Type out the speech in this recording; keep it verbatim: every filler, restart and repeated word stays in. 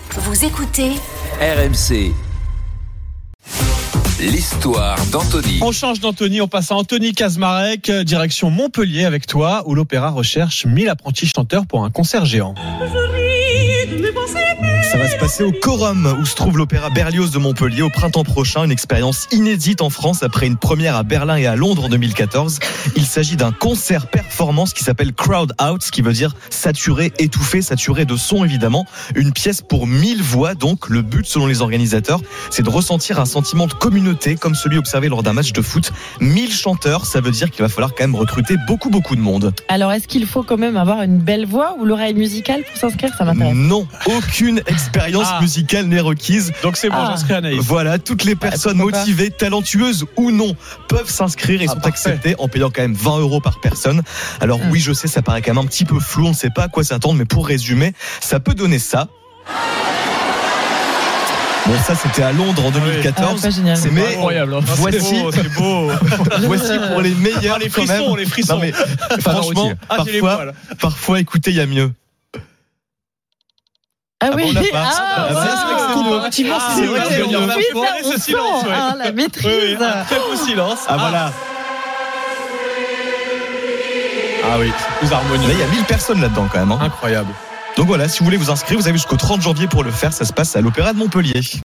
Vous écoutez R M C. L'histoire d'Anthony. On change d'Anthony, on passe à Anthony Kaczmarek, direction Montpellier avec toi, où l'opéra recherche mille apprentis chanteurs pour un concert géant. Ça va se passer au Corum, où se trouve l'opéra Berlioz de Montpellier au printemps prochain. Une expérience inédite en France après une première à Berlin et à Londres en deux mille quatorze. Il s'agit d'un concert performance qui s'appelle Crowd Out, ce qui veut dire saturé, étouffé, saturé de son évidemment. Une pièce pour mille voix donc. Le but selon les organisateurs, c'est de ressentir un sentiment de communauté comme celui observé lors d'un match de foot. mille chanteurs, ça veut dire qu'il va falloir quand même recruter beaucoup beaucoup de monde. Alors est-ce qu'il faut quand même avoir une belle voix ou l'oreille musicale pour s'inscrire? Ça m'intéresse. Non, aucune expérience ah. musicale n'est requise. Donc c'est bon, ah. j'inscris Anaïs. Voilà, toutes les personnes ah, motivées, talentueuses ou non, peuvent s'inscrire et ah, sont parfait. acceptées en payant quand même vingt euros par personne. Alors ah. oui, je sais, ça paraît quand même un petit peu flou, on ne sait pas à quoi s'attendre, mais pour résumer, ça peut donner ça. Bon, ça c'était à Londres en deux mille quatorze. Ah, génial. C'est mais incroyable. Hein. Voici, c'est beau, c'est beau. voici pour les meilleurs. Ah, les frissons, quand même. les frissons. Non, mais, franchement, ah, parfois, parfois, écoutez, il y a mieux. Ah oui, ah, bon, ah, ah, ah, c'est ah, c'est vrai qu'il y a mieux. Ce silence, ouais. Ah, la maîtrise. Oui, oui, un très beau silence. Ah, ah. voilà. Ah oui, c'est plus harmonieux. Là, il y a mille personnes là-dedans quand même. Hein. Incroyable. Donc voilà, si vous voulez vous inscrire, vous avez jusqu'au trente janvier pour le faire. Ça se passe à l'Opéra de Montpellier.